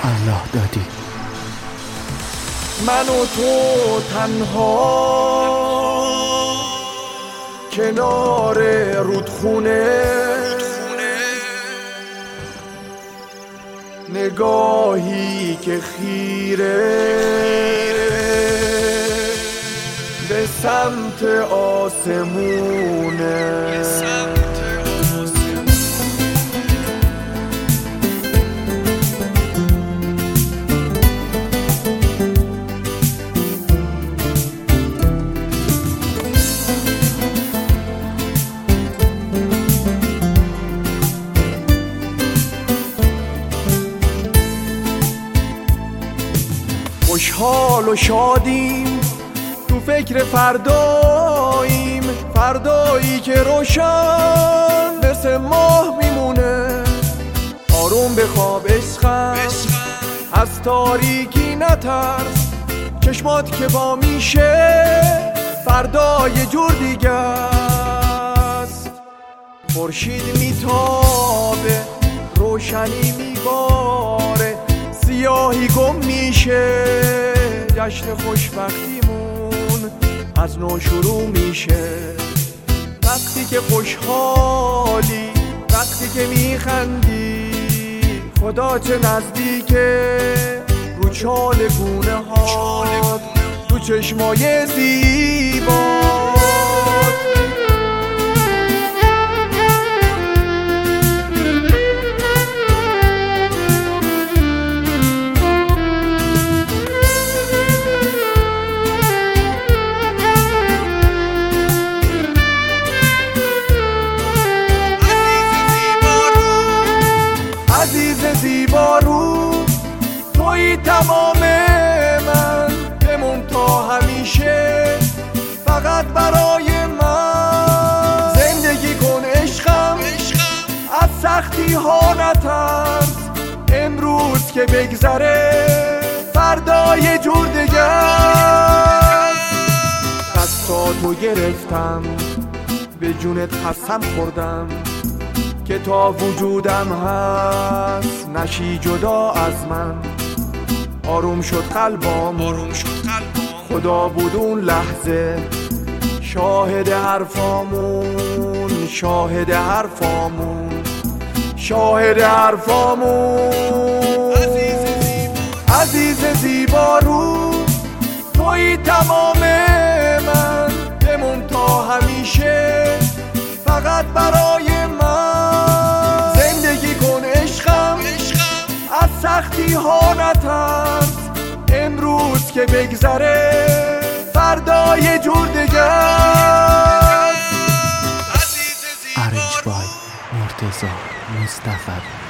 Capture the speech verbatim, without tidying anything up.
الله دادی. من و تو تنها کنار رودخونه، نگاهی که خیره به سمت آسمونه. خوشحال و شادیم، تو فکر فرداییم، فردایی که روشن مثل ماه میمونه. آروم بخواب عشقم، از تاریکی نترس، چشمات که با میشه فردا یه جور دیگه است. خورشید میتابه، روشنی میباره، سیاهی گم میشه، جشن خوشبختیمون از نو شروع میشه. وقتی که خوشحالی، وقتی که میخندی، خدا چه نزدیکه، رو چال گونه ها، تو چشمای زیبا. زیبارو توی تمام من، بمون تا همیشه فقط برای من. زندگی کن عشقم، از سختی ها نترس، امروز که بگذره فردا یه جور دیگه است. دستاتو گرفتم، به جونت قسم خوردم که تا وجودم هست نشی جدا از من. آروم شد قلبم، آروم شد قلبم، خدا بود اون لحظه شاهد حرفامون، شاهد حرفامون، شاهد حرفامون. عزیز زیبارو، عزیز زیبارو توی تمام من، بمون تا همیشه فقط برای من. زندگی کن عشقم، از سختی ها نترس، امروز که بگذره فردا یه جور دیگه است. ارنج بای مرتضی مصطفی.